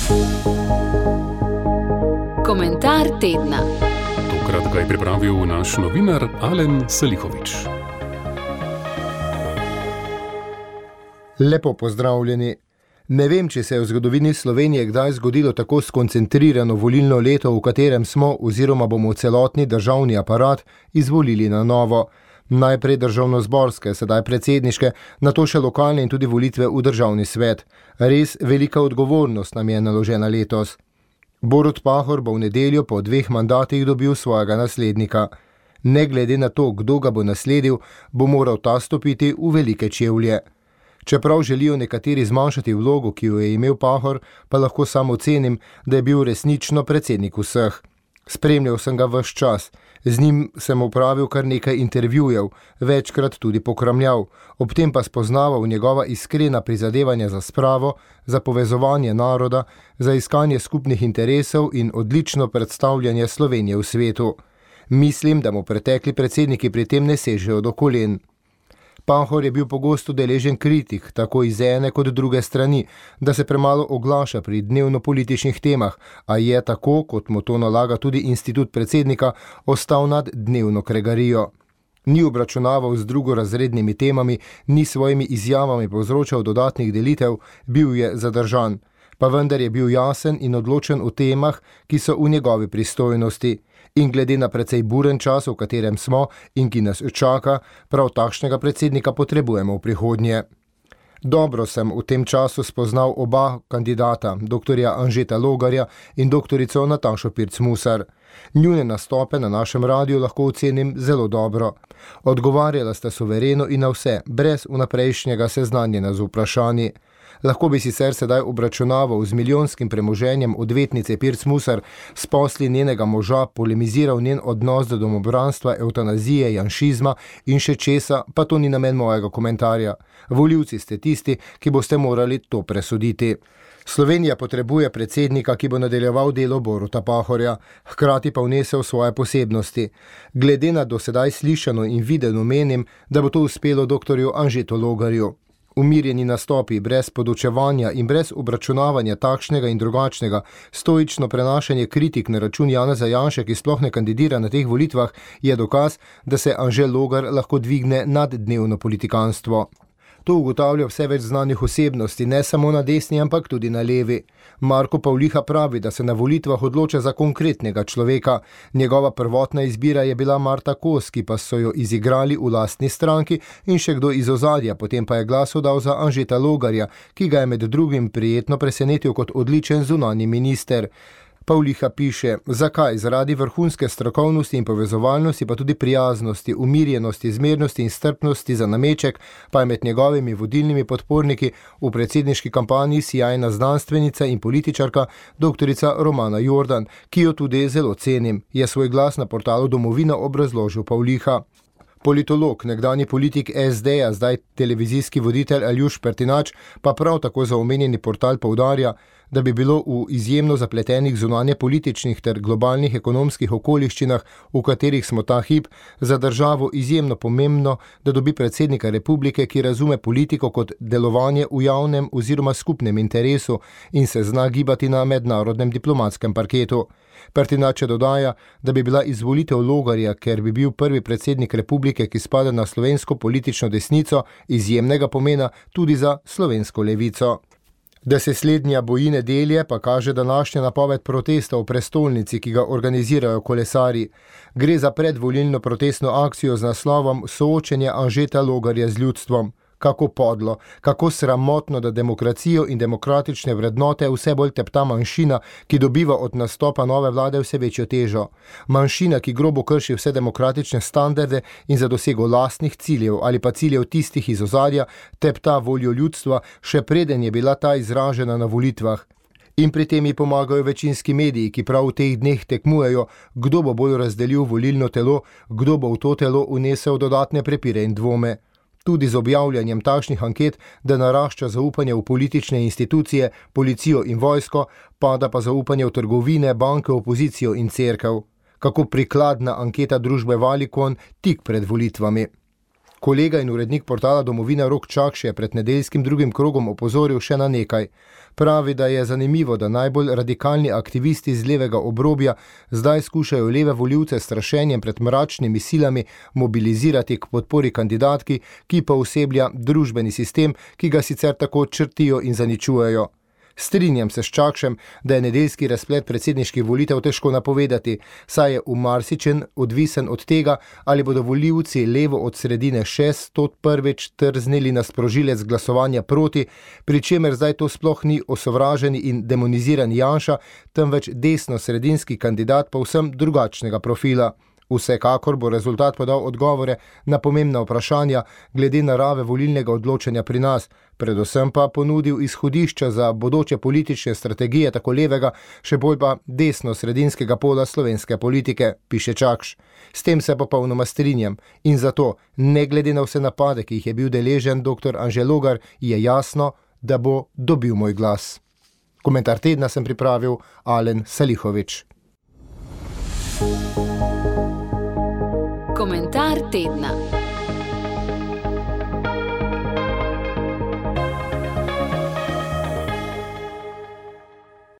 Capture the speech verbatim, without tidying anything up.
Komentar tedna. Tokrat ga je pripravil naš novinar Alen Selihovič. Lepo pozdravljeni. Ne vem, če se je v zgodovini Slovenije kdaj zgodilo tako skoncentrirano volilno leto, v katerem smo oziroma bomo celotni državni aparat izvolili na novo. Najprej državnozborske, sedaj predsedniške, nato še lokalne in tudi volitve v državni svet. Res velika odgovornost nam je naložena letos. Borut Pahor bo v nedeljo po dveh mandatih dobil svojega naslednika. Ne glede na to, kdo ga bo nasledil, bo moral ta stopiti v velike čevlje. Čeprav želijo nekateri zmanjšati vlogo, ki jo je imel Pahor, pa lahko sam ocenim, da je bil resnično predsednik vseh. Spremljal sem ga ves čas, z njim sem opravil kar nekaj intervjujev, večkrat tudi pokramljal, ob tem pa spoznaval njegova iskrena prizadevanja za spravo, za povezovanje naroda, za iskanje skupnih interesov in odlično predstavljanje Slovenije v svetu. Mislim, da mu pretekli predsedniki pri tem ne sežejo do kolen. Pahor je bil pogosto deležen kritik, tako iz ene kot druge strani, da se premalo oglaša pri dnevno-političnih temah, a je tako, kot mu to nalaga tudi institut predsednika, ostal nad dnevno kregarijo. Ni obračunaval z drugorazrednimi temami, ni svojimi izjavami povzročal dodatnih delitev, bil je zadržan. Pa vendar je bil jasen in odločen v temah, ki so v njegovi pristojnosti. In glede na precej buren čas, v katerem smo in ki nas čaka, prav takšnega predsednika potrebujemo v prihodnje. Dobro sem v tem času spoznal oba kandidata, doktorja Anžeta Logarja in doktorico Natašo Pirc Musar. Njune nastope na našem radiju lahko ocenim zelo dobro. Odgovarjala sta suvereno in na vse, brez vnaprejšnjega seznanjena z vprašanji. Lahko bi sicer sedaj obračunaval z milijonskim premoženjem odvetnice Pirc Musar, s posli njenega moža polemiziral njen odnos do domobranstva, evtanazije, janšizma in še česa, pa to ni namen mojega komentarja. Volivci ste tisti, ki boste morali to presoditi. Slovenija potrebuje predsednika, ki bo nadaljeval delo Boruta Pahorja, hkrati pa vnesel svoje posebnosti. Glede na do sedaj slišano in videno menim, da bo to uspelo doktorju Anžetu Logarju. Umirjeni nastopi, brez podučevanja in brez obračunavanja takšnega in drugačnega, stoično prenašanje kritik na račun Janeza Janše, ki sploh ne kandidira na teh volitvah, je dokaz, da se Anže Logar lahko dvigne nad dnevno politikanstvo. To ugotavlja vse več znanih osebnosti, ne samo na desni, ampak tudi na levi. Marko Pavliha pravi, da se na volitvah odloča za konkretnega človeka. Njegova prvotna izbira je bila Marta Kos, ki pa so jo izigrali v lastni stranki in še kdo iz ozadja, potem pa je glas oddal za Anžeta Logarja, ki ga je med drugim prijetno presenetil kot odličen zunanji minister. Pavliha piše, zakaj? Zaradi vrhunske strokovnosti in povezovalnosti, pa tudi prijaznosti, umirjenosti, zmernosti in strpnosti za nameček, pa je med njegovimi vodilnimi podporniki v predsedniški kampanji sijajna znanstvenica in političarka doktorica Romana Jordan, ki jo tudi zelo cenim, je svoj glas na portalu Domovina obrazložil Pavliha. Politolog, nekdanji politik es de-ja, zdaj televizijski voditelj Aljuš Pertinač, pa prav tako za omenjeni portal poudarja, da bi bilo v izjemno zapletenih zunanje političnih ter globalnih ekonomskih okoliščinah, v katerih smo ta hip, za državo izjemno pomembno, da dobi predsednika republike, ki razume politiko kot delovanje v javnem oziroma skupnem interesu in se zna gibati na mednarodnem diplomatskem parketu. Pertinače dodaja, da bi bila izvolitev Logarja, ker bi bil prvi predsednik republike, ki spada na slovensko politično desnico, izjemnega pomena tudi za slovensko levico. Da se slednja boji nedelje, pa kaže današnja napoved protesta v prestolnici, ki ga organizirajo kolesarji. Gre za predvolilno protestno akcijo z naslovom Soočenje Anžeta Logarja z ljudstvom. Kako podlo, kako sramotno, da demokracijo in demokratične vrednote vse bolj tepta manjšina, ki dobiva od nastopa nove vlade vse večjo težo. Manjšina, ki grobo krši vse demokratične standarde in za dosego lastnih ciljev ali pa ciljev tistih iz ozadja, tepta voljo ljudstva, še preden je bila ta izražena na volitvah. In pri tem ji pomagajo večinski mediji, ki prav v teh dneh tekmujejo, kdo bo bolj razdelil volilno telo, kdo bo v to telo unesel dodatne prepire in dvome. Tudi z objavljanjem takšnih anket, da narašča zaupanje v politične institucije, policijo in vojsko, pada pa zaupanje v trgovine, banke, opozicijo in cerkev. Kako prikladna anketa družbe Valikon tik pred volitvami. Kolega in urednik portala Domovina Rok Čakš je pred nedeljskim drugim krogom opozoril še na nekaj. Pravi, da je zanimivo, da najbolj radikalni aktivisti z levega obrobja zdaj skušajo leve volivce s strašenjem pred mračnimi silami mobilizirati k podpori kandidatki, ki pa oseblja družbeni sistem, ki ga sicer tako črtijo in zaničujejo. Strinjam se s Čakšem, da je nedeljski razplet predsedniških volitev težko napovedati, saj je v marsičem odvisen od tega, ali bodo volivci levo od sredine še stot prvič trznili na sprožilec glasovanja proti, pri čemer zdaj to sploh ni osovraženi in demoniziran Janša, temveč desno-sredinski kandidat povsem drugačnega profila. Vsekakor bo rezultat podal odgovore na pomembna vprašanja glede narave volilnega odločanja pri nas, predvsem pa ponudil izhodišča za bodoče politične strategije tako levega, še bolj pa desno-sredinskega pola slovenske politike, piše Čakš. S tem se popolnoma strinjam in zato, ne glede na vse napade, ki jih je bil deležen doktor Anže Logar, je jasno, da bo dobil moj glas. Komentar tedna sem pripravil Alen Salihovič. Komentar tedna.